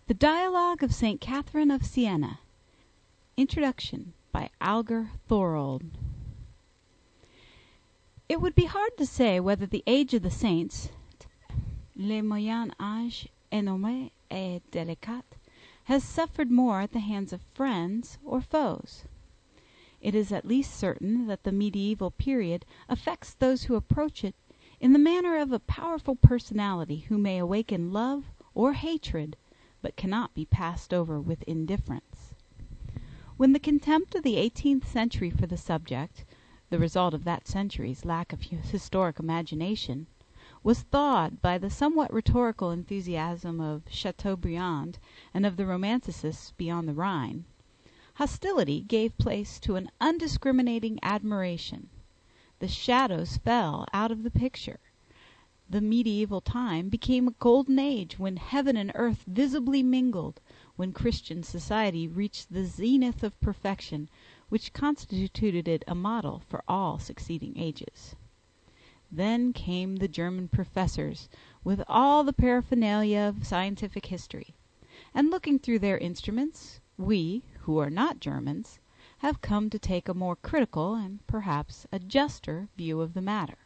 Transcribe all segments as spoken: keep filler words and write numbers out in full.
The Dialogue of Saint Catherine of Siena. Introduction by Alger Thorold. It would be hard to say whether the age of the saints, le moyen âge énorme et délicat, has suffered more at the hands of friends or foes. It is at least certain that the medieval period affects those who approach it in the manner of a powerful personality who may awaken love or hatred, but cannot be passed over with indifference. When the contempt of the eighteenth century for the subject, the result of that century's lack of historic imagination, was thawed by the somewhat rhetorical enthusiasm of Chateaubriand and of the romanticists beyond the Rhine, hostility gave place to an undiscriminating admiration. The shadows fell out of the picture. The medieval time became a golden age when heaven and earth visibly mingled, when Christian society reached the zenith of perfection, which constituted it a model for all succeeding ages. Then came the German professors, with all the paraphernalia of scientific history, and looking through their instruments, we, who are not Germans, have come to take a more critical and perhaps a juster view of the matter.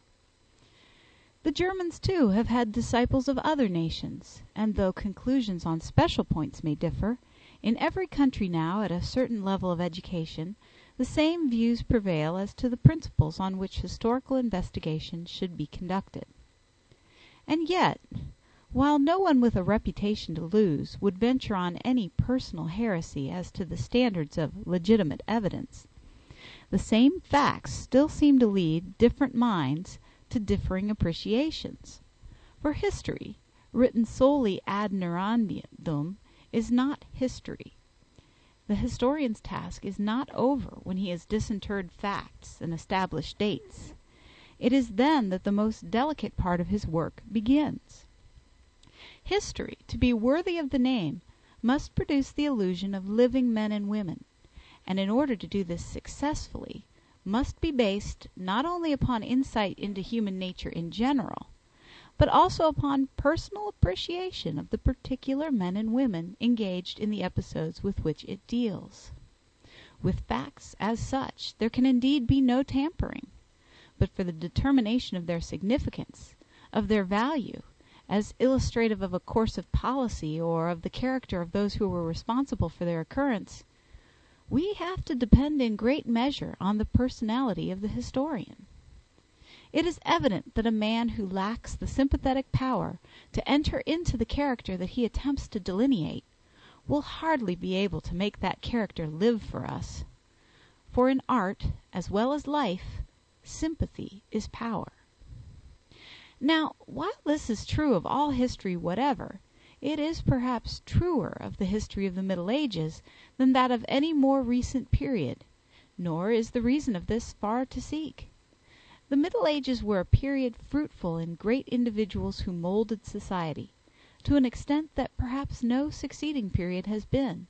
The Germans, too, have had disciples of other nations, and though conclusions on special points may differ, in every country now at a certain level of education, the same views prevail as to the principles on which historical investigation should be conducted. And yet, while no one with a reputation to lose would venture on any personal heresy as to the standards of legitimate evidence, the same facts still seem to lead different minds to differing appreciations. For history, written solely ad narrandum, is not history. The historian's task is not over when he has disinterred facts and established dates. It is then that the most delicate part of his work begins. History, to be worthy of the name, must produce the illusion of living men and women, and in order to do this successfully, must be based not only upon insight into human nature in general, but also upon personal appreciation of the particular men and women engaged in the episodes with which it deals. With facts as such there can indeed be no tampering, but for the determination of their significance, of their value, as illustrative of a course of policy or of the character of those who were responsible for their occurrence, we have to depend in great measure on the personality of the historian. It is evident that a man who lacks the sympathetic power to enter into the character that he attempts to delineate will hardly be able to make that character live for us. For in art, as well as life, sympathy is power. Now, while this is true of all history whatever, it is perhaps truer of the history of the Middle Ages than that of any more recent period, nor is the reason of this far to seek. The Middle Ages were a period fruitful in great individuals who molded society, to an extent that perhaps no succeeding period has been.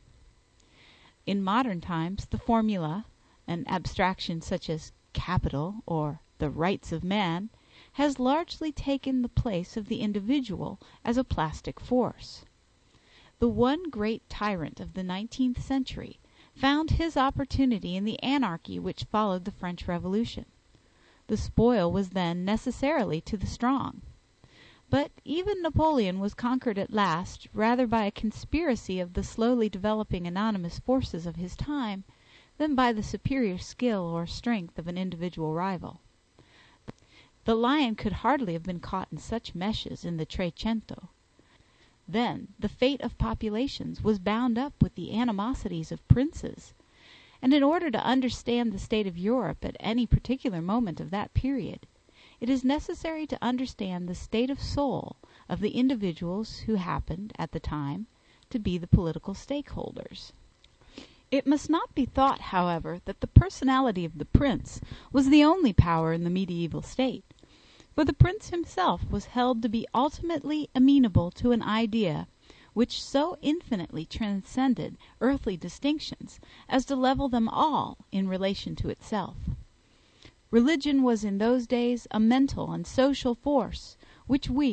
In modern times the formula, an abstraction such as capital or the rights of man, has largely taken the place of the individual as a plastic force. The one great tyrant of the nineteenth century found his opportunity in the anarchy which followed the French Revolution. The spoil was then necessarily to the strong. But even Napoleon was conquered at last rather by a conspiracy of the slowly developing anonymous forces of his time than by the superior skill or strength of an individual rival. The lion could hardly have been caught in such meshes in the Trecento. Then the fate of populations was bound up with the animosities of princes, and in order to understand the state of Europe at any particular moment of that period, it is necessary to understand the state of soul of the individuals who happened, at the time, to be the political stakeholders. It must not be thought, however, that the personality of the prince was the only power in the medieval state, for the prince himself was held to be ultimately amenable to an idea which so infinitely transcended earthly distinctions as to level them all in relation to itself. Religion was in those days a mental and social force which we,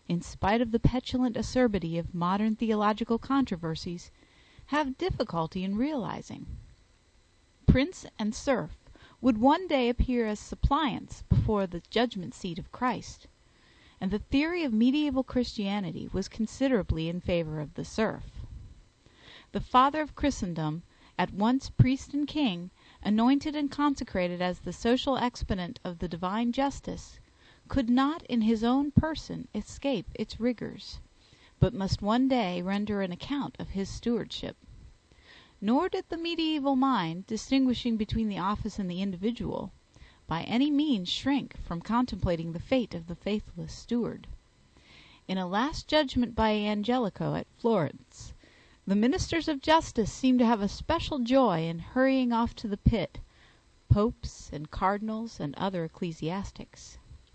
in spite of the petulant acerbity of modern theological controversies, have difficulty in realizing. Prince and serf would one day appear as suppliants before the judgment seat of Christ, and the theory of medieval Christianity was considerably in favor of the serf. The Father of Christendom, at once priest and king, anointed and consecrated as the social exponent of the divine justice, could not in his own person escape its rigors, but must one day render an account of his stewardship. Nor did the medieval mind, distinguishing between the office and the individual, by any means shrink from contemplating the fate of the faithless steward. In a last judgment by Angelico at Florence, the ministers of justice seem to have a special joy in hurrying off to the pit popes and cardinals and other ecclesiastics.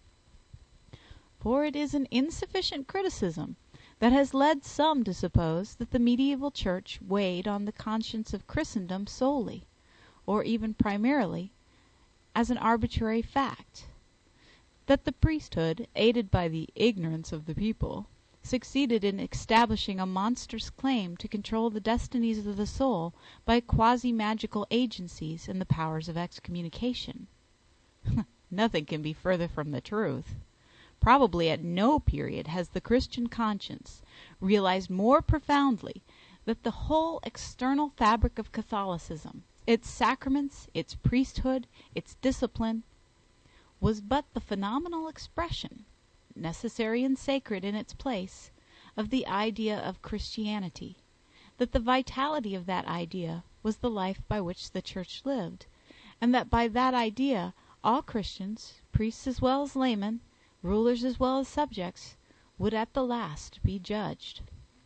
For it is an insufficient criticism that has led some to suppose that the medieval church weighed on the conscience of Christendom solely, or even primarily, as an arbitrary fact; that the priesthood, aided by the ignorance of the people, succeeded in establishing a monstrous claim to control the destinies of the soul by quasi-magical agencies and the powers of excommunication. Nothing can be further from the truth. Probably at no period has the Christian conscience realized more profoundly that the whole external fabric of Catholicism, its sacraments, its priesthood, its discipline, was but the phenomenal expression, necessary and sacred in its place, of the idea of Christianity, that the vitality of that idea was the life by which the Church lived, and that by that idea all Christians, priests as well as laymen, rulers as well as subjects, would at the last be judged.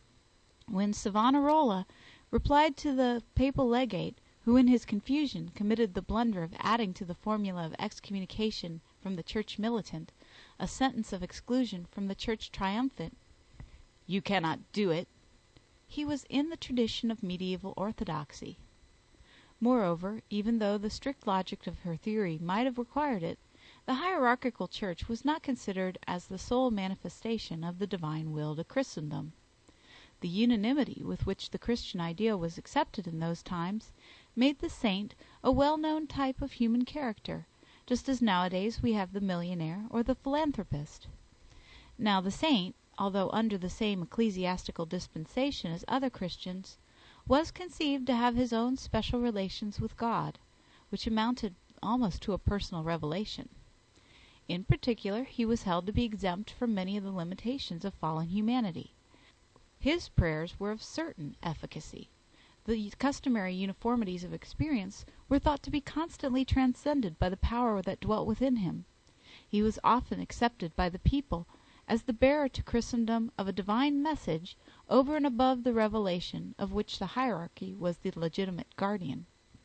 When Savonarola replied to the papal legate, who in his confusion committed the blunder of adding to the formula of excommunication from the Church militant a sentence of exclusion from the Church triumphant, "You cannot do it," he was in the tradition of medieval orthodoxy. Moreover, even though the strict logic of her theory might have required it, the hierarchical Church was not considered as the sole manifestation of the divine will to Christendom. The unanimity with which the Christian idea was accepted in those times made the saint a well-known type of human character, just as nowadays we have the millionaire or the philanthropist. Now the saint, although under the same ecclesiastical dispensation as other Christians, was conceived to have his own special relations with God, which amounted almost to a personal revelation. In particular, he was held to be exempt from many of the limitations of fallen humanity. His prayers were of certain efficacy. The customary uniformities of experience were thought to be constantly transcended by the power that dwelt within him. He was often accepted by the people as the bearer to Christendom of a divine message over and above the revelation of which the hierarchy was the legitimate guardian.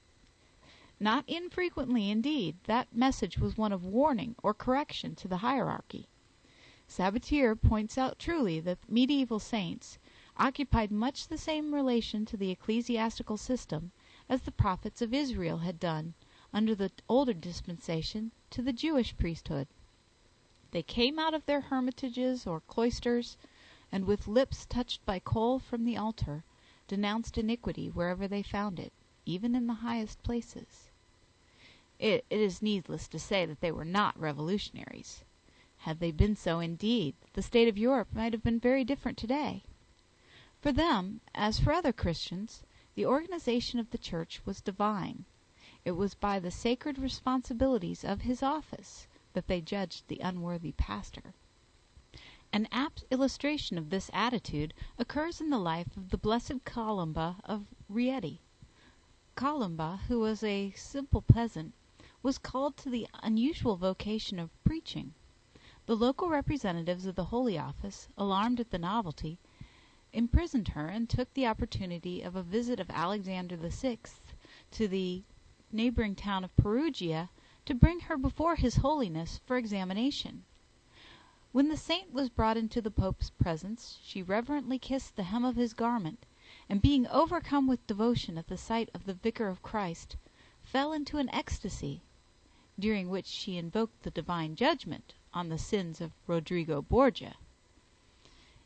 Not infrequently, indeed, that message was one of warning or correction to the hierarchy. Sabatier points out truly that medieval saints occupied much the same relation to the ecclesiastical system as the prophets of Israel had done, under the older dispensation, to the Jewish priesthood. They came out of their hermitages or cloisters, and with lips touched by coal from the altar, denounced iniquity wherever they found it, even in the highest places. It, it is needless to say that they were not revolutionaries. Had they been so indeed, the state of Europe might have been very different today. For them, as for other Christians, the organization of the Church was divine. It was by the sacred responsibilities of his office that they judged the unworthy pastor. An apt illustration of this attitude occurs in the life of the blessed Columba of Rieti. Columba, who was a simple peasant, was called to the unusual vocation of preaching. The local representatives of the Holy Office, alarmed at the novelty, imprisoned her and took the opportunity of a visit of Alexander the Sixth to the neighboring town of Perugia to bring her before his holiness for examination. When the saint was brought into the Pope's presence, she reverently kissed the hem of his garment, and being overcome with devotion at the sight of the Vicar of Christ, fell into an ecstasy, during which she invoked the divine judgment on the sins of Rodrigo Borgia.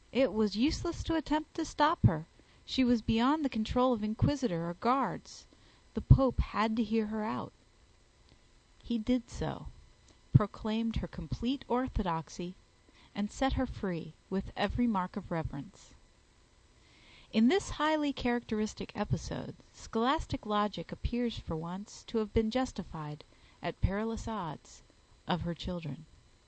It was useless to attempt to stop her. She was beyond the control of inquisitor or guards. The Pope had to hear her out. He did so, proclaimed her complete orthodoxy, and set her free with every mark of reverence. In this highly characteristic episode, scholastic logic appears for once to have been justified, at perilous odds, of her children.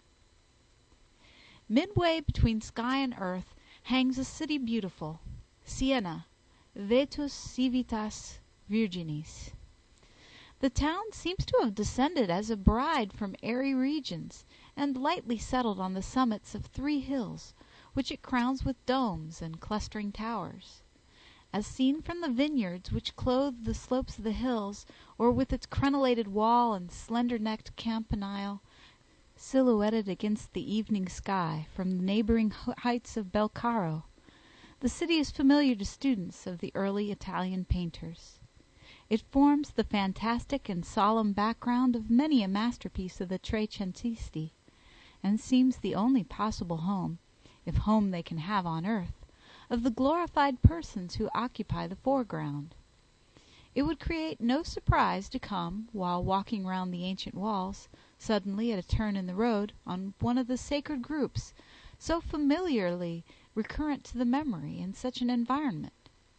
Midway between sky and earth hangs a city beautiful, Siena, vetus civitas virginis. The town seems to have descended as a bride from airy regions, and lightly settled on the summits of three hills, which it crowns with domes and clustering towers. As seen from the vineyards which clothe the slopes of the hills, or with its crenellated wall and slender-necked campanile silhouetted against the evening sky from the neighboring heights of Belcaro, the city is familiar to students of the early Italian painters. It forms the fantastic and solemn background of many a masterpiece of the Trecentisti, and seems the only possible home, if home they can have on earth, of the glorified persons who occupy the foreground. It would create no surprise to come, while walking round the ancient walls, suddenly at a turn in the road, on one of the sacred groups, so familiarly recurrent to the memory in such an environment.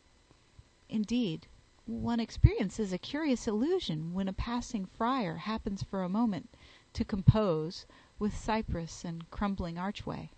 Indeed, one experiences a curious illusion when a passing friar happens for a moment to compose with cypress and crumbling archway.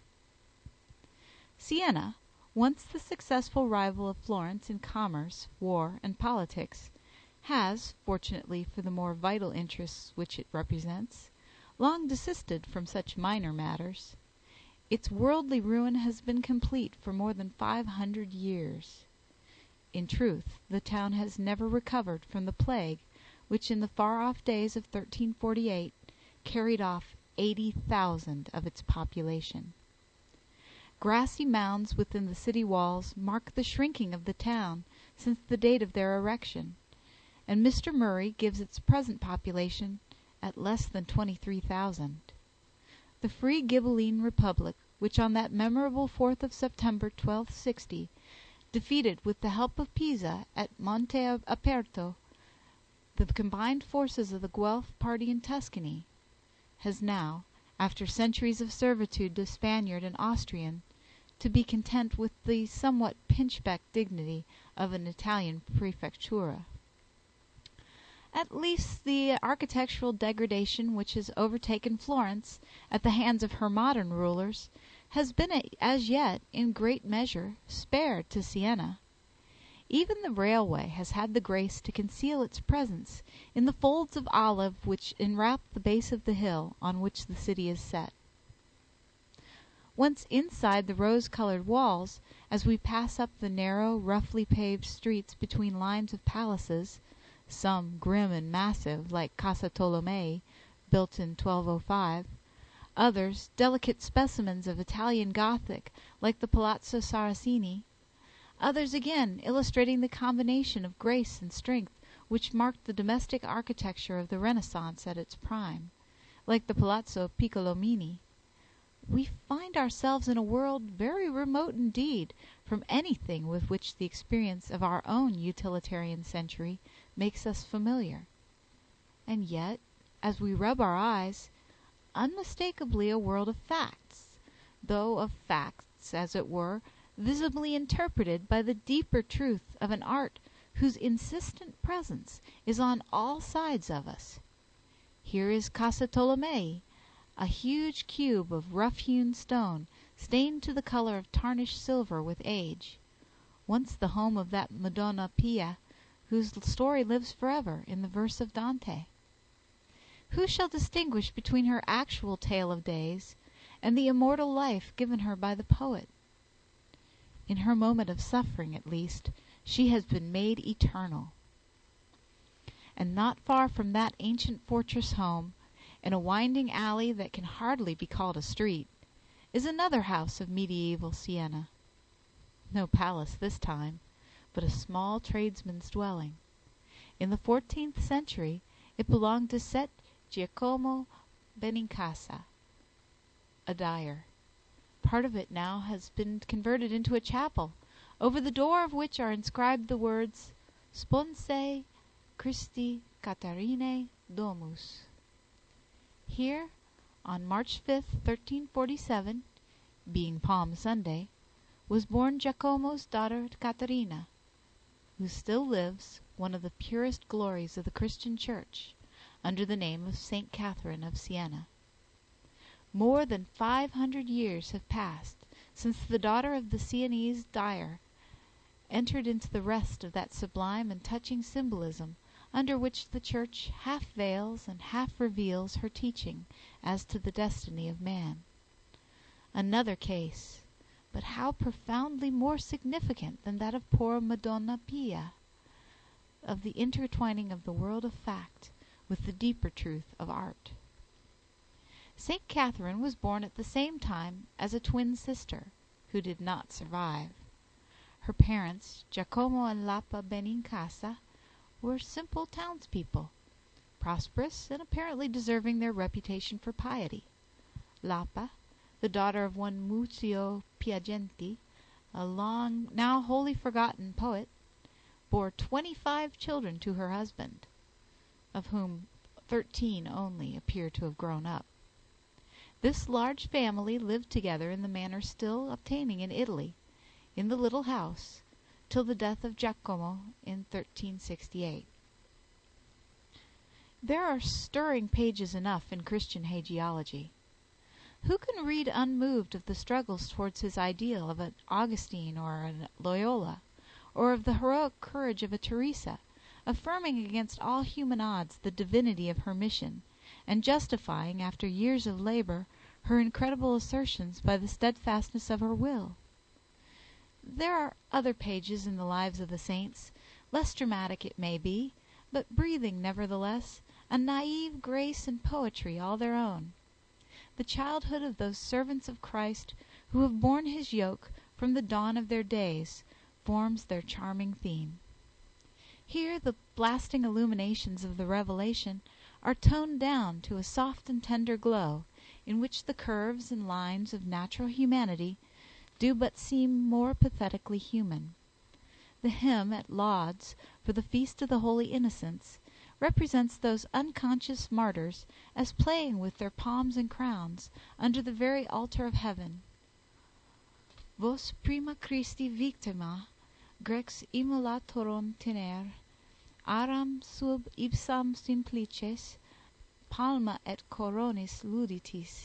Siena, once the successful rival of Florence in commerce, war, and politics, has, fortunately for the more vital interests which it represents, long desisted from such minor matters. Its worldly ruin has been complete for more than five hundred years. In truth, the town has never recovered from the plague which, in the far-off days of thirteen forty-eight, carried off eighty thousand of its population. Grassy mounds within the city walls mark the shrinking of the town since the date of their erection, and Mister Murray gives its present population at less than twenty-three thousand. The free Ghibelline Republic, which on that memorable fourth of September, twelve sixty, defeated with the help of Pisa at Monte Aperto the combined forces of the Guelph party in Tuscany, has now, after centuries of servitude to Spaniard and Austrian, to be content with the somewhat pinchbeck dignity of an Italian prefectura. At least the architectural degradation which has overtaken Florence at the hands of her modern rulers has been as yet, in great measure, spared to Siena. Even the railway has had the grace to conceal its presence in the folds of olive which enwrap the base of the hill on which the city is set. Once inside the rose-colored walls, as we pass up the narrow, roughly paved streets between lines of palaces, some grim and massive, like Casa Tolomei, built in twelve oh five, others delicate specimens of Italian Gothic, like the Palazzo Saraceni, others again illustrating the combination of grace and strength which marked the domestic architecture of the Renaissance at its prime, like the Palazzo Piccolomini, we find ourselves in a world very remote indeed from anything with which the experience of our own utilitarian century makes us familiar, and yet, as we rub our eyes, unmistakably a world of facts, though of facts, as it were, visibly interpreted by the deeper truth of an art whose insistent presence is on all sides of us. Here is Casa Tolomei, a huge cube of rough-hewn stone, stained to the color of tarnished silver with age, once the home of that Madonna Pia, whose story lives forever in the verse of Dante. Who shall distinguish between her actual tale of days and the immortal life given her by the poet? In her moment of suffering, at least, she has been made eternal. And not far from that ancient fortress home, in a winding alley that can hardly be called a street, is another house of medieval Siena. No palace this time, but a small tradesman's dwelling. In the fourteenth century it belonged to Ser Giacomo Benincasa, a dyer. Part of it now has been converted into a chapel, over the door of which are inscribed the words, Sponsae Christi Catharinae Domus. Here, on March fifth, thirteen forty-seven, being Palm Sunday, was born Giacomo's daughter Caterina, who still lives, one of the purest glories of the Christian Church, under the name of Saint Catherine of Siena. More than five hundred years have passed since the daughter of the Sienese dyer entered into the rest of that sublime and touching symbolism under which the Church half veils and half reveals her teaching as to the destiny of man. Another case, but how profoundly more significant than that of poor Madonna Pia, of the intertwining of the world of fact with the deeper truth of art. Saint Catherine was born at the same time as a twin sister, who did not survive. Her parents, Giacomo and Lapa Benincasa, were simple townspeople, prosperous and apparently deserving their reputation for piety. Lapa, the daughter of one Muzio Piagenti, a long, now wholly forgotten poet, bore twenty-five children to her husband, of whom thirteen only appear to have grown up. This large family lived together in the manner still obtaining in Italy, in the little house, till the death of Giacomo in thirteen sixty-eight. There are stirring pages enough in Christian hagiology. Who can read unmoved of the struggles towards his ideal of an Augustine or a Loyola, or of the heroic courage of a Teresa, affirming against all human odds the divinity of her mission, and justifying, after years of labor, her incredible assertions by the steadfastness of her will? There are other pages in the lives of the saints, less dramatic it may be, but breathing, nevertheless, a naïve grace and poetry all their own. The childhood of those servants of Christ who have borne his yoke from the dawn of their days forms their charming theme. Here the blasting illuminations of the Revelation are toned down to a soft and tender glow, in which the curves and lines of natural humanity do but seem more pathetically human. The hymn at Lauds for the Feast of the Holy Innocents represents those unconscious martyrs as playing with their palms and crowns under the very altar of heaven. Vos prima Christi victima, Grex immolatorum tener, aram sub ipsam simplices, palma et coronis luditis.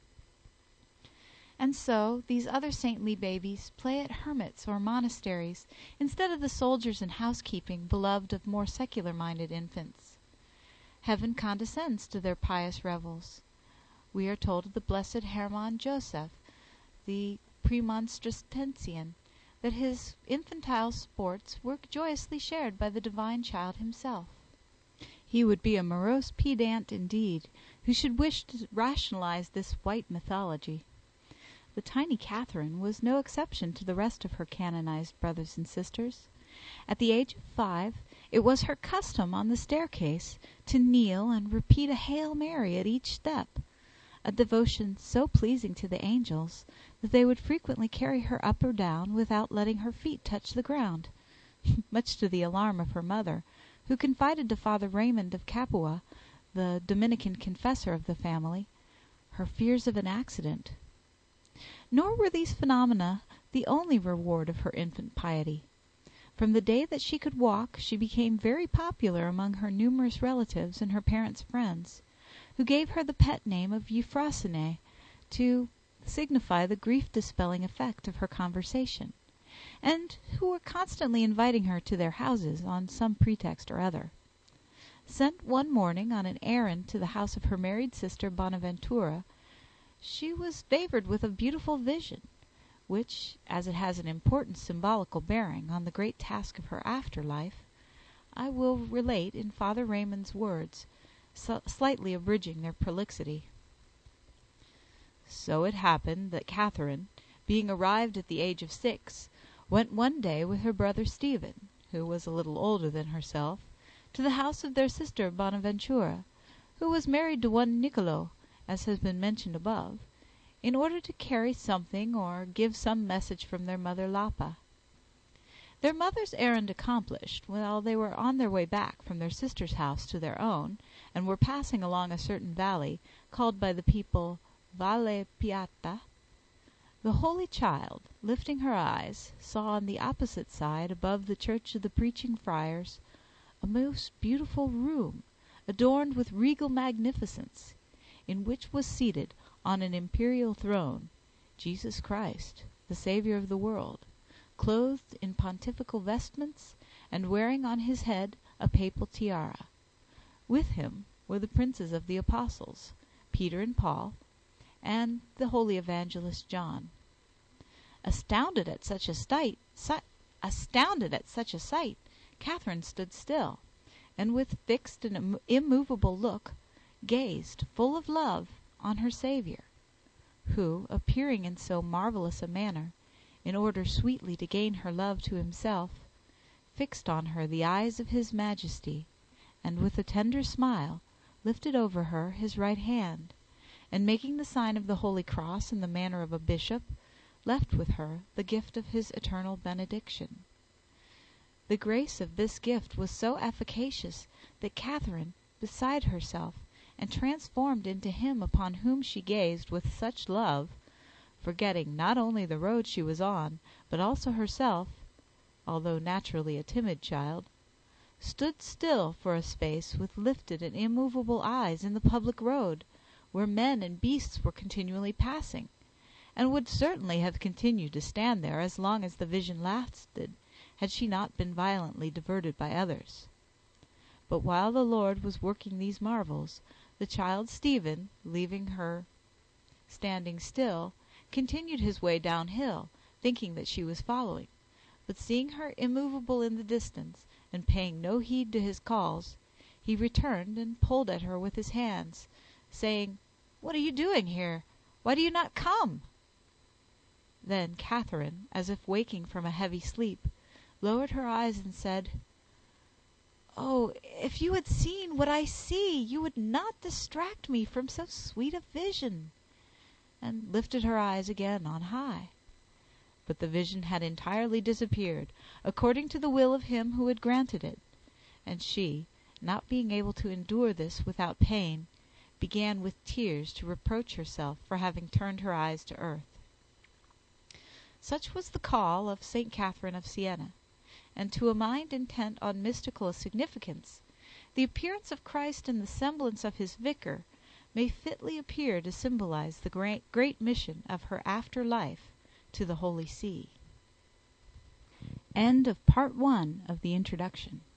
And so these other saintly babies play at hermits or monasteries instead of the soldiers and housekeeping beloved of more secular-minded infants. Heaven condescends to their pious revels. We are told of the blessed Hermann Joseph, the Premonstratensian, that his infantile sports were joyously shared by the divine child himself. He would be a morose pedant indeed who should wish to rationalize this white mythology. The tiny Catherine was no exception to the rest of her canonized brothers and sisters. At the age of five, it was her custom on the staircase to kneel and repeat a Hail Mary at each step, a devotion so pleasing to the angels that they would frequently carry her up or down without letting her feet touch the ground, much to the alarm of her mother, who confided to Father Raymond of Capua, the Dominican confessor of the family, her fears of an accident. Nor were these phenomena the only reward of her infant piety. From the day that she could walk, she became very popular among her numerous relatives and her parents' friends, who gave her the pet name of Euphrosyne to signify the grief-dispelling effect of her conversation, and who were constantly inviting her to their houses on some pretext or other. Sent one morning on an errand to the house of her married sister Bonaventura, she was favored with a beautiful vision, which, as it has an important symbolical bearing on the great task of her after life, I will relate in Father Raymond's words, so slightly abridging their prolixity. So it happened that Catherine, being arrived at the age of six, went one day with her brother Stephen, who was a little older than herself, to the house of their sister Bonaventura, who was married to one Nicolo, as has been mentioned above, in order to carry something or give some message from their mother Lapa. Their mother's errand accomplished, while they were on their way back from their sister's house to their own, and were passing along a certain valley, called by the people Valle Piata, the Holy Child, lifting her eyes, saw on the opposite side, above the church of the Preaching Friars, a most beautiful room, adorned with regal magnificence, in which was seated, on an imperial throne, Jesus Christ, the Saviour of the world, clothed in pontifical vestments, and wearing on his head a papal tiara. With him were the princes of the apostles, Peter and Paul, and the holy evangelist John. Astounded at such a sight, si- astounded at such a sight, Catherine stood still, and with fixed and im- immovable look gazed, full of love, on her Saviour, who, appearing in so marvellous a manner, in order sweetly to gain her love to himself, fixed on her the eyes of his majesty, and with a tender smile lifted over her his right hand, and making the sign of the holy cross in the manner of a bishop, left with her the gift of his eternal benediction. The grace of this gift was so efficacious that Catherine, beside herself, and transformed into him upon whom she gazed with such love, forgetting not only the road she was on, but also herself, although naturally a timid child, stood still for a space with lifted and immovable eyes in the public road, where men and beasts were continually passing, and would certainly have continued to stand there as long as the vision lasted, had she not been violently diverted by others. But while the Lord was working these marvels, the child Stephen, leaving her standing still, continued his way downhill, thinking that she was following, but seeing her immovable in the distance, and paying no heed to his calls, he returned and pulled at her with his hands, saying, "What are you doing here? Why do you not come?" Then Catherine, as if waking from a heavy sleep, lowered her eyes and said, "Oh, if you had seen what I see, you would not distract me from so sweet a vision," and lifted her eyes again on high. But the vision had entirely disappeared, according to the will of him who had granted it, and she, not being able to endure this without pain, began with tears to reproach herself for having turned her eyes to earth. Such was the call of Saint Catherine of Siena, and to a mind intent on mystical significance, the appearance of Christ in the semblance of his vicar may fitly appear to symbolize the great, great mission of her after life to the Holy See. End of Part One of the Introduction.